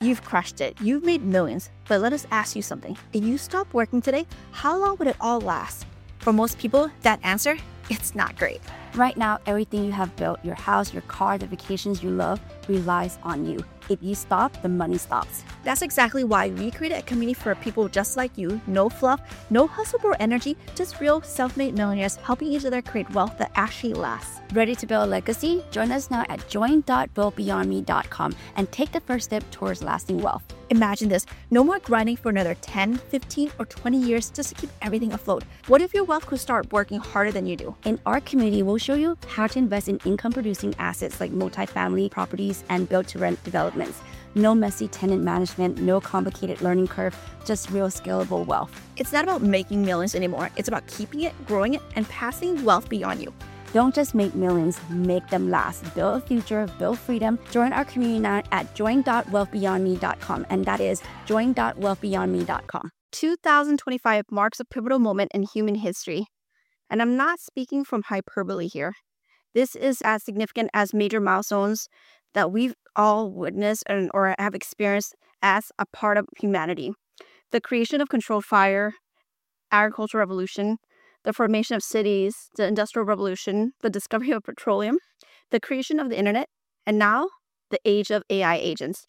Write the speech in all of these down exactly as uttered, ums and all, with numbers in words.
You've crushed it. You've made millions. But let us ask you something. If you stop working today, how long would it all last? For most people, that answer, it's not great. Right now, everything you have built, your house, your car, the vacations you love, relies on you. If you stop, the money stops. That's exactly why we created a community for people just like you. No fluff, no hustle or energy, just real self-made millionaires helping each other create wealth that actually lasts. Ready to build a legacy? Join us now at join dot build beyond me dot com and take the first step towards lasting wealth. Imagine this, no more grinding for another ten, fifteen, or twenty years just to keep everything afloat. What if your wealth could start working harder than you do? In our community, we'll show you how to invest in income-producing assets like multifamily properties and build-to-rent developments. No messy tenant management, no complicated learning curve, just real scalable wealth. It's not about making millions anymore. It's about keeping it, growing it, and passing wealth beyond you. Don't just make millions, make them last. Build a future, build freedom. Join our community now at join dot wealth beyond me dot com, and that is join dot wealth beyond me dot com. two thousand twenty-five marks a pivotal moment in human history. And I'm not speaking from hyperbole here. This is as significant as major milestones that we've all witnessed and, or have experienced as a part of humanity. The creation of controlled fire, agricultural revolution, the formation of cities, the Industrial Revolution, the discovery of petroleum, the creation of the internet, and now the age of A I agents.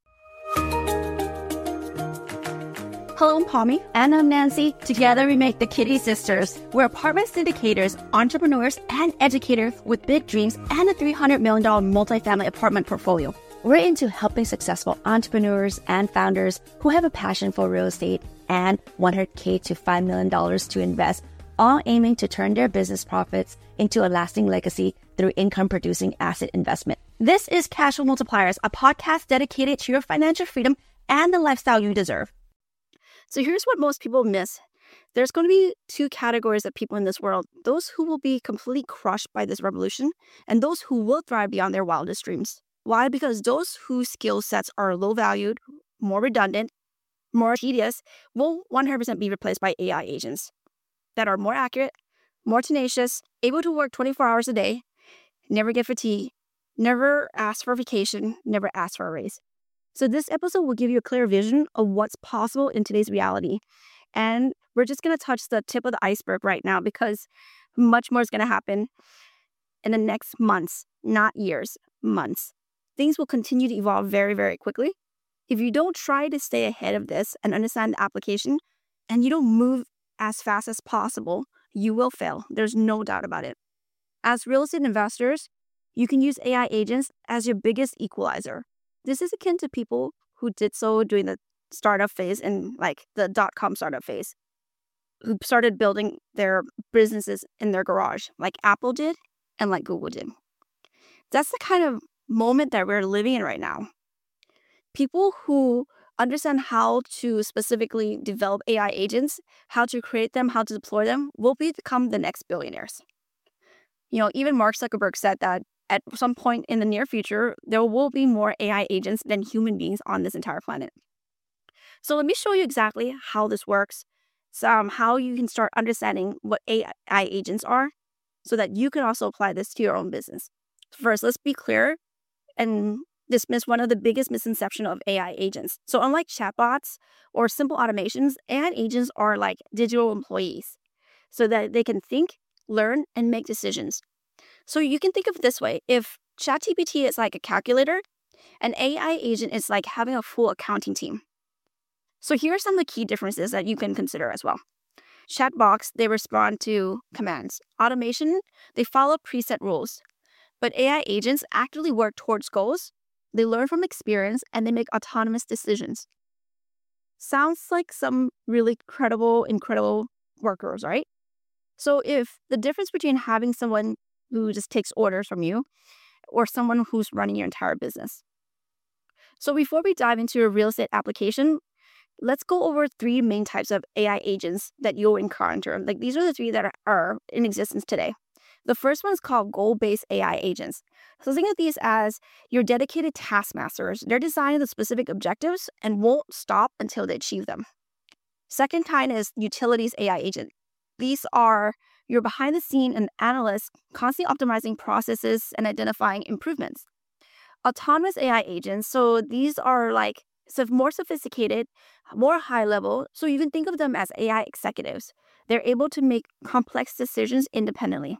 Hello, I'm Palmy. And I'm Nancy. Together we make the Kitty Sisters. We're apartment syndicators, entrepreneurs, and educators with big dreams and a three hundred million dollars multifamily apartment portfolio. We're into helping successful entrepreneurs and founders who have a passion for real estate and one hundred thousand dollars to five million dollars to invest, all aiming to turn their business profits into a lasting legacy through income-producing asset investment. This is Cashflow Multipliers, a podcast dedicated to your financial freedom and the lifestyle you deserve. So here's what most people miss. There's going to be two categories of people in this world. Those who will be completely crushed by this revolution and those who will thrive beyond their wildest dreams. Why? Because those whose skill sets are low valued, more redundant, more tedious, will one hundred percent be replaced by A I agents that are more accurate, more tenacious, able to work twenty-four hours a day, never get fatigued, never ask for vacation, never ask for a raise. So this episode will give you a clear vision of what's possible in today's reality. And we're just going to touch the tip of the iceberg right now because much more is going to happen in the next months, not years, months. Things will continue to evolve very, very quickly. If you don't try to stay ahead of this and understand the application, and you don't move as fast as possible, you will fail. There's no doubt about it. As real estate investors, you can use A I agents as your biggest equalizer. This is akin to people who did so during the startup phase and like the dot-com startup phase, who started building their businesses in their garage like Apple did and like Google did. That's the kind of moment that we're living in right now. People who understand how to specifically develop A I agents, how to create them, how to deploy them, will become the next billionaires. You know, even Mark Zuckerberg said that at some point in the near future, there will be more A I agents than human beings on this entire planet. So let me show you exactly how this works, so, um, how you can start understanding what A I agents are so that you can also apply this to your own business. First, let's be clear and dismiss one of the biggest misconceptions of A I agents. So unlike chatbots or simple automations, A I agents are like digital employees so that they can think, learn, and make decisions. So you can think of it this way. If ChatGPT is like a calculator, an A I agent is like having a full accounting team. So here are some of the key differences that you can consider as well. Chatbots, they respond to commands. Automation, they follow preset rules. But A I agents actively work towards goals. They learn from experience and they make autonomous decisions. Sounds like some really credible, incredible workers, right? So if the difference between having someone who just takes orders from you or someone who's running your entire business. So before we dive into a real estate application, let's go over three main types of A I agents that you'll encounter. Like these are the three that are, are in existence today. The first one is called goal-based A I agents. So think of these as your dedicated taskmasters. They're designed with specific objectives and won't stop until they achieve them. Second kind is utilities A I agent. These are your behind-the-scene and analysts constantly optimizing processes and identifying improvements. Autonomous A I agents, so these are like so more sophisticated, more high level. So you can think of them as A I executives. They're able to make complex decisions independently.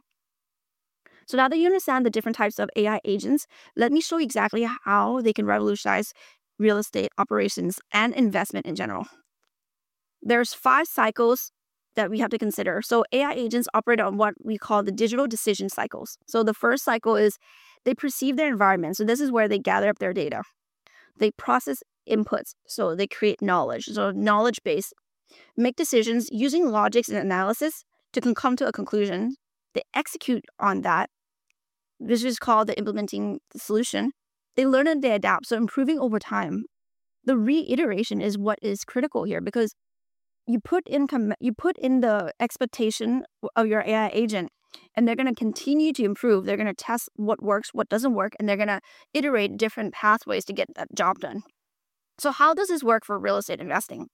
So now that you understand the different types of A I agents, let me show you exactly how they can revolutionize real estate operations and investment in general. There's five cycles that we have to consider. So A I agents operate on what we call the digital decision cycles. So the first cycle is they perceive their environment. So this is where they gather up their data. They process inputs. So they create knowledge. So knowledge base, make decisions using logics and analysis to come to a conclusion. They execute on that. This is called the implementing the solution. They learn and they adapt. So improving over time. The reiteration is what is critical here, because you put in com- you put in the expectation of your A I agent, and they're going to continue to improve. They're going to test what works, what doesn't work, and they're going to iterate different pathways to get that job done. So how does this work for real estate investing?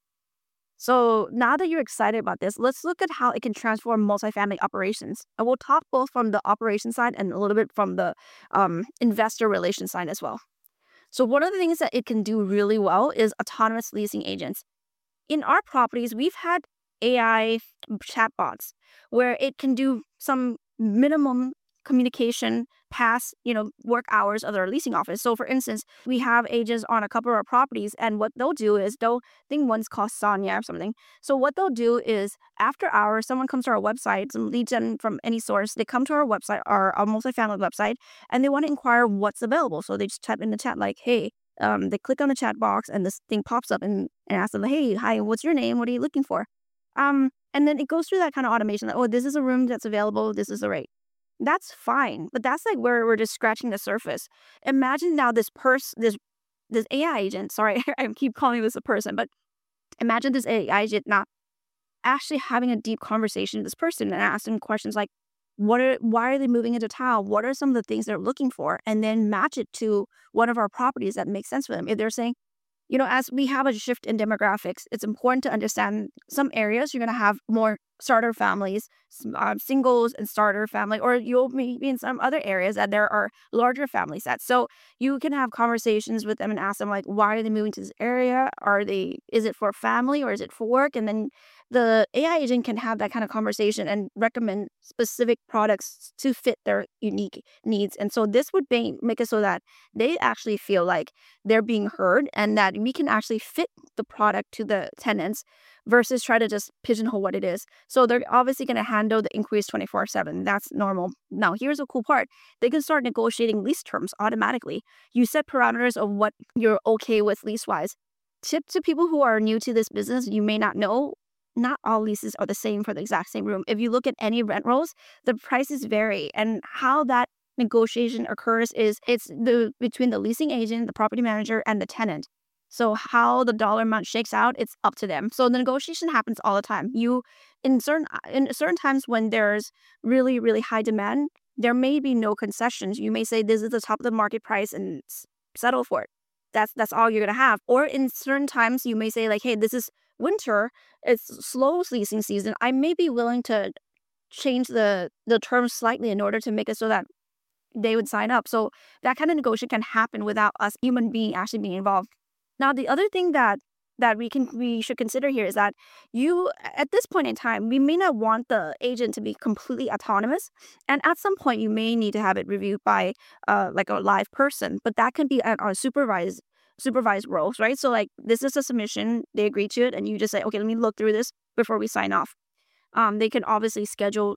So now that you're excited about this, let's look at how it can transform multifamily operations. And we'll talk both from the operation side and a little bit from the um, investor relations side as well. So one of the things that it can do really well is autonomous leasing agents. In our properties, we've had A I chatbots where it can do some minimum communication past, you know, work hours of their leasing office. So for instance, we have agents on a couple of our properties, and what they'll do is they'll, I think one's called Sonia or something. So what they'll do is after hours, someone comes to our website, some lead gen from any source, they come to our website, our, our multifamily website, and they want to inquire what's available. So they just type in the chat like, hey, Um, they click on the chat box and this thing pops up and, and asks them, hey, hi, what's your name? What are you looking for? Um, and then it goes through that kind of automation. Like, oh, this is a room that's available. This is the rate. That's fine. But that's like where we're just scratching the surface. Imagine now this person, this this A I agent, sorry, I keep calling this a person, but imagine this A I agent not actually having a deep conversation with this person and asking questions like, What are why are they moving into town? What are some of the things they're looking for? And then match it to one of our properties that makes sense for them. If they're saying, you know, as we have a shift in demographics, it's important to understand some areas you're going to have more starter families, um, singles and starter family, or you'll maybe in some other areas that there are larger family sets. So you can have conversations with them and ask them like, why are they moving to this area? Are they, is it for family or is it for work? And then the A I agent can have that kind of conversation and recommend specific products to fit their unique needs. And so this would be, make it so that they actually feel like they're being heard and that we can actually fit the product to the tenants versus try to just pigeonhole what it is. So they're obviously going to handle the inquiries twenty-four seven. That's normal. Now, here's a cool part. They can start negotiating lease terms automatically. You set parameters of what you're okay with lease-wise. Tip to people who are new to this business, you may not know, not all leases are the same for the exact same room. If you look at any rent rolls, the prices vary. And how that negotiation occurs is it's the between the leasing agent, the property manager, and the tenant. So how the dollar amount shakes out, it's up to them. So the negotiation happens all the time. You in certain in certain times when there's really, really high demand, there may be no concessions. You may say this is the top of the market price and s- settle for it. That's that's all you're gonna have. Or in certain times you may say like, hey, this is winter, it's slow leasing season. I may be willing to change the the terms slightly in order to make it so that they would sign up. So that kind of negotiation can happen without us human being actually being involved. Now, the other thing that that we can we should consider here is that you at this point in time, we may not want the agent to be completely autonomous, and at some point you may need to have it reviewed by uh like a live person, but that can be at our supervised supervised roles, right? So like this is a submission, they agree to it, and you just say, okay, let me look through this before we sign off. Um, they can obviously schedule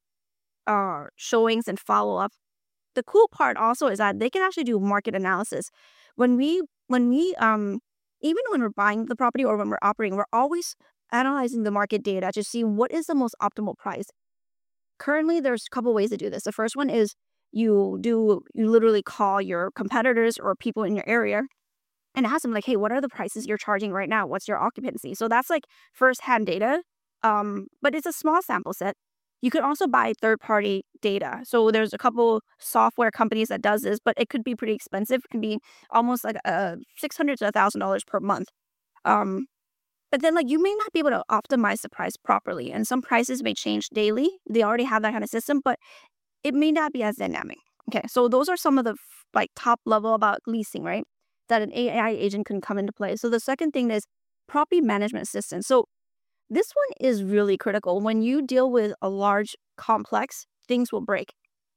uh showings and follow up. The cool part also is that they can actually do market analysis. When we when we um even when we're buying the property or when we're operating, we're always analyzing the market data to see what is the most optimal price. Currently, there's a couple ways to do this. The first one is you do you literally call your competitors or people in your area and ask them like, hey, what are the prices you're charging right now? What's your occupancy? So that's like firsthand data, um, but it's a small sample set. You can also buy third-party data. So there's a couple software companies that does this, but it could be pretty expensive. It can be almost like uh, six hundred to one thousand dollars per month. Um, but then like you may not be able to optimize the price properly, and some prices may change daily. They already have that kind of system, but it may not be as dynamic. Okay, so those are some of the f- like top level about leasing, right? that an A I agent can come into play. So the second thing is property management assistance. So this one is really critical. When you deal with a large complex, things will break.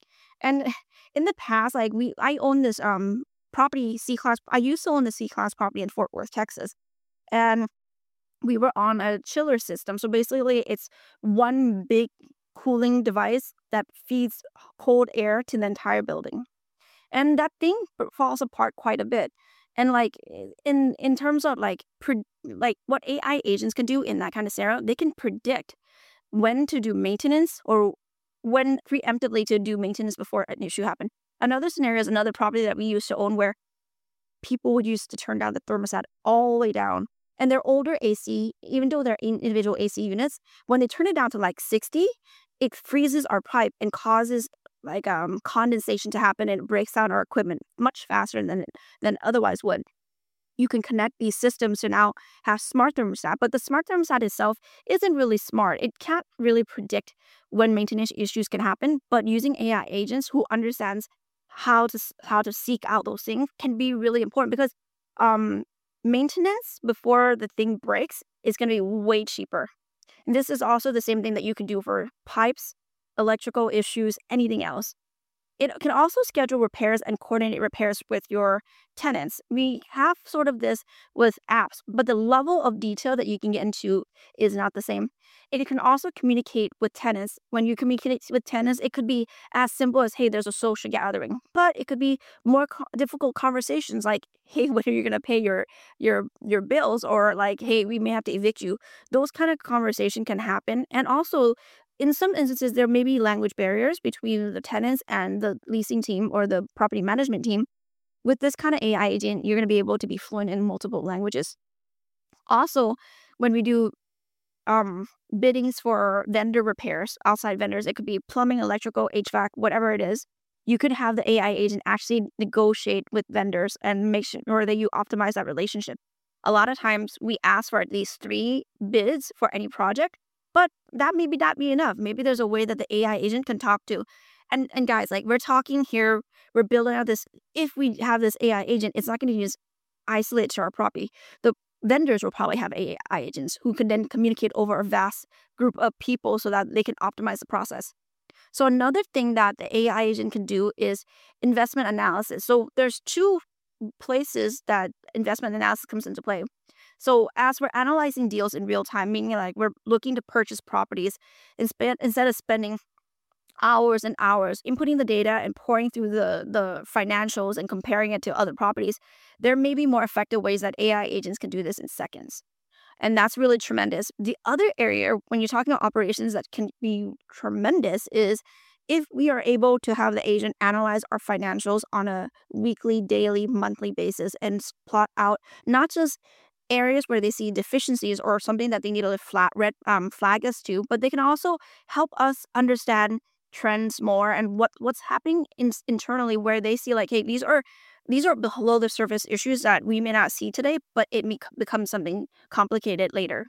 And in the past, like we, I own this um property C class. I used to own the C class property in Fort Worth, Texas, and we were on a chiller system. So basically, it's one big cooling device that feeds cold air to the entire building, and that thing b- falls apart quite a bit. And like i- in in terms of like pre- like what A I agents can do in that kind of scenario, they can predict when to do maintenance or when preemptively to do maintenance before an issue happened. Another scenario is another property that we used to own where people would use to turn down the thermostat all the way down. And their older A C, even though they're in- individual A C units, when they turn it down to like sixty, it freezes our pipe and causes like um condensation to happen, and it breaks down our equipment much faster than it than otherwise would. You can connect these systems to now have smart thermostat, but the smart thermostat itself isn't really smart. It can't really predict when maintenance issues can happen, but using A I agents who understands how to s- how to seek out those things can be really important because um maintenance before the thing breaks is going to be way cheaper. And this is also the same thing that you can do for pipes, electrical issues, anything else. It can also schedule repairs and coordinate repairs with your tenants. We have sort of this with apps, but the level of detail that you can get into is not the same. It can also communicate with tenants. When you communicate with tenants, it could be as simple as, hey, there's a social gathering, but it could be more co- difficult conversations like, hey, when are you going to pay your your your bills, or like, hey, we may have to evict you. Those kind of conversation can happen. And also in some instances, there may be language barriers between the tenants and the leasing team or the property management team. With this kind of A I agent, you're going to be able to be fluent in multiple languages. Also, when we do um, biddings for vendor repairs, outside vendors, it could be plumbing, electrical, H V A C, whatever it is. You could have the A I agent actually negotiate with vendors and make sure that you optimize that relationship. A lot of times we ask for at least three bids for any project, but that maybe not be enough. Maybe there's a way that the A I agent can talk to. And and guys, like we're talking here, we're building out this. If we have this A I agent, it's not going to just isolate to our property. The vendors will probably have A I agents who can then communicate over a vast group of people so that they can optimize the process. So another thing that the A I agent can do is investment analysis. So there's two places that investment analysis comes into play. So as we're analyzing deals in real time, meaning like we're looking to purchase properties, inspe- instead of spending hours and hours inputting the data and pouring through the the financials and comparing it to other properties, there may be more effective ways that A I agents can do this in seconds. And that's really tremendous. The other area, when you're talking about operations that can be tremendous, is if we are able to have the agent analyze our financials on a weekly, daily, monthly basis and s- plot out not just areas where they see deficiencies or something that they need to flat red um, flag us to, but they can also help us understand trends more and what what's happening in, internally, where they see like, hey, these are these are below the surface issues that we may not see today, but it bec- becomes something complicated later.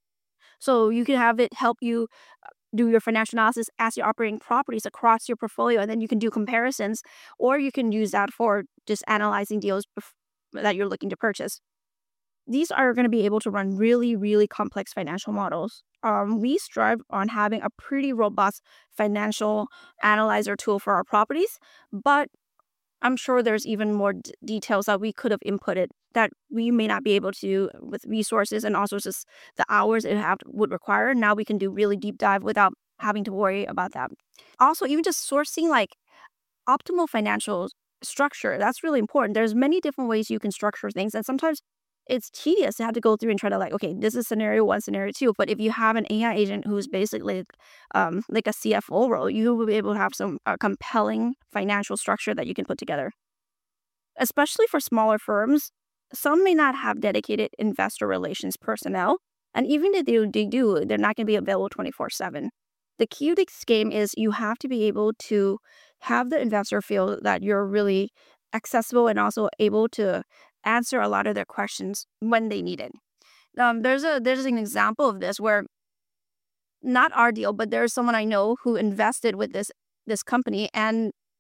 So you can have it help you do your financial analysis as you're operating properties across your portfolio, and then you can do comparisons, or you can use that for just analyzing deals bef- that you're looking to purchase. These are going to be able to run really, really complex financial models. Um, we strive on having a pretty robust financial analyzer tool for our properties, but I'm sure there's even more d- details that we could have inputted that we may not be able to with resources and also just the hours it have would require. Now we can do really deep dive without having to worry about that. Also, even just sourcing like optimal financial structure, that's really important. There's many different ways you can structure things, and sometimes it's tedious to have to go through and try to like, okay, this is scenario one, scenario two. But if you have an A I agent who's basically um, like a C F O role, you will be able to have some uh, compelling financial structure that you can put together. Especially for smaller firms, some may not have dedicated investor relations personnel, and even if they, they do, they're not going to be available twenty-four seven. The key to this game is you have to be able to have the investor feel that you're really accessible and also able to answer a lot of their questions when they need it. Um, there's a there's an example of this where not our deal, but there's someone I know who invested with this this company, and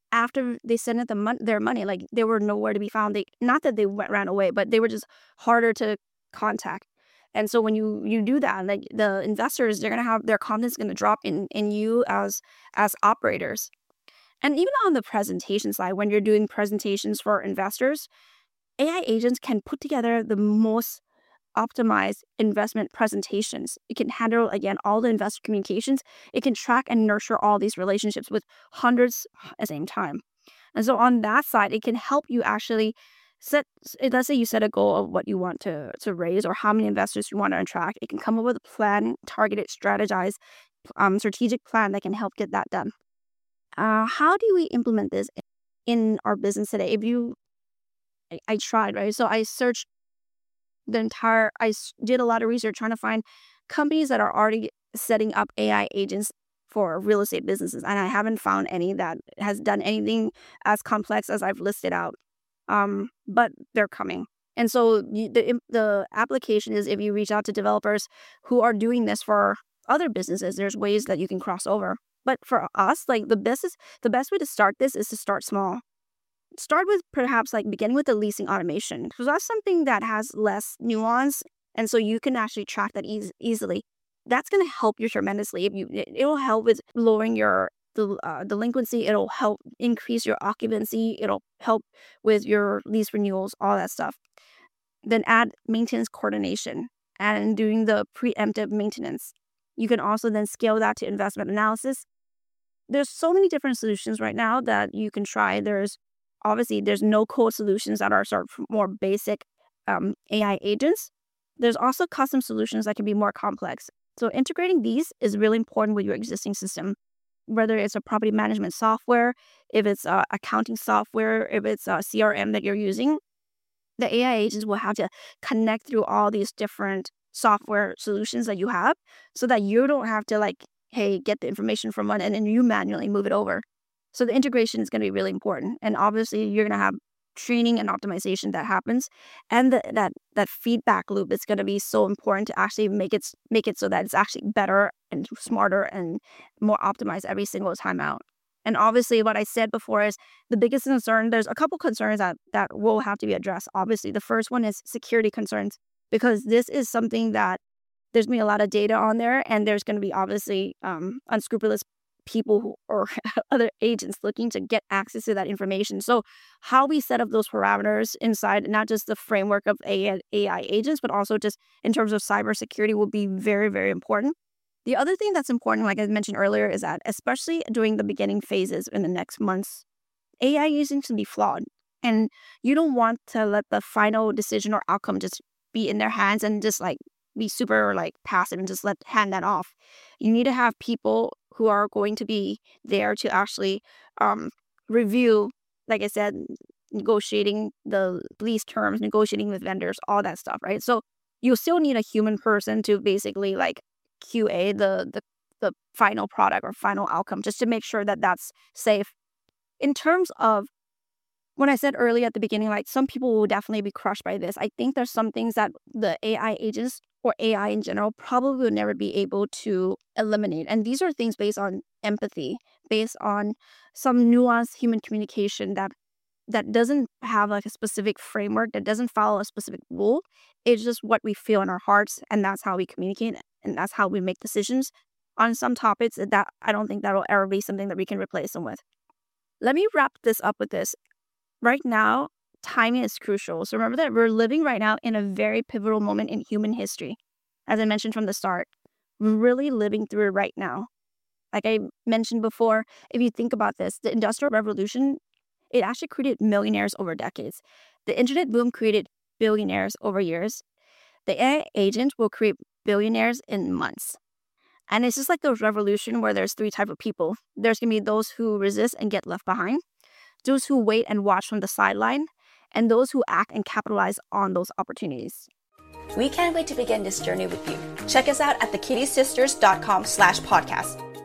after they sent it the mon- their money, like they were nowhere to be found. They not that they went, ran away, but they were just harder to contact. And so when you you do that, like the investors, they're gonna have their confidence gonna drop in in you as as operators. And even on the presentation side, when you're doing presentations for investors, A I agents can put together the most optimized investment presentations. It can handle, again, all the investor communications. It can track and nurture all these relationships with hundreds at the same time. And so on that side, it can help you actually set, let's say you set a goal of what you want to, to raise or how many investors you want to attract. It can come up with a plan, targeted, strategized, um, strategic plan that can help get that done. Uh, how do we implement this in our business today? If you, I, I tried, right? So I searched the entire, I s- did a lot of research trying to find companies that are already setting up A I agents for real estate businesses. And I haven't found any that has done anything as complex as I've listed out. Um, but they're coming. And so you, the, im- the application is if you reach out to developers who are doing this for other businesses, there's ways that you can cross over. But for us, like the best is, the best way to start this is to start small. Start with perhaps like beginning with the leasing automation, because that's something that has less nuance, and so you can actually track that eas easily. That's going to help you tremendously. If you, it, it will help with lowering your del- uh, delinquency. It'll help increase your occupancy. It'll help with your lease renewals, all that stuff. Then add maintenance coordination and doing the preemptive maintenance. You can also then scale that to investment analysis. There's so many different solutions right now that you can try. There's obviously there's no code solutions that are sort of more basic um, A I agents. There's also custom solutions that can be more complex. So integrating these is really important with your existing system, whether it's a property management software, if it's uh, accounting software, if it's a C R M that you're using. The A I agents will have to connect through all these different software solutions that you have so that you don't have to like, hey, get the information from one and then you manually move it over. So the integration is going to be really important. And obviously you're going to have training and optimization that happens. And the, that that feedback loop is going to be so important to actually make it make it so that it's actually better and smarter and more optimized every single time out. And obviously what I said before is the biggest concern, there's a couple concerns that, that will have to be addressed. Obviously, the first one is security concerns, because this is something that there's going to be a lot of data on there, and there's going to be obviously um, unscrupulous people who, or other agents looking to get access to that information. So how we set up those parameters inside, not just the framework of A I agents, but also just in terms of cybersecurity will be very, very important. The other thing that's important, like I mentioned earlier, is that especially during the beginning phases in the next months, A I agents can be flawed. And you don't want to let the final decision or outcome just be in their hands and just like be super like passive and just let hand that off. You need to have people who are going to be there to actually um, review, like I said, negotiating the lease terms, negotiating with vendors, all that stuff, right? So you still need a human person to basically like Q A the the the final product or final outcome just to make sure that that's safe. In terms of when I said early at the beginning, like some people will definitely be crushed by this. I think there's some things that the A I agents or A I in general probably will never be able to eliminate. And these are things based on empathy, based on some nuanced human communication that that doesn't have like a specific framework, that doesn't follow a specific rule. It's just what we feel in our hearts, and that's how we communicate, and that's how we make decisions on some topics. That I don't think that will ever be something that we can replace them with. Let me wrap this up with this. Right now, timing is crucial. So remember that we're living right now in a very pivotal moment in human history. As I mentioned from the start, we're really living through it right now. Like I mentioned before, if you think about this, the Industrial Revolution, it actually created millionaires over decades. The internet boom created billionaires over years. The A I agent will create billionaires in months. And it's just like the revolution where there's three types of people. There's going to be those who resist and get left behind, those who wait and watch from the sideline, and those who act and capitalize on those opportunities. We can't wait to begin this journey with you. Check us out at the kitty sisters dot com slash podcast.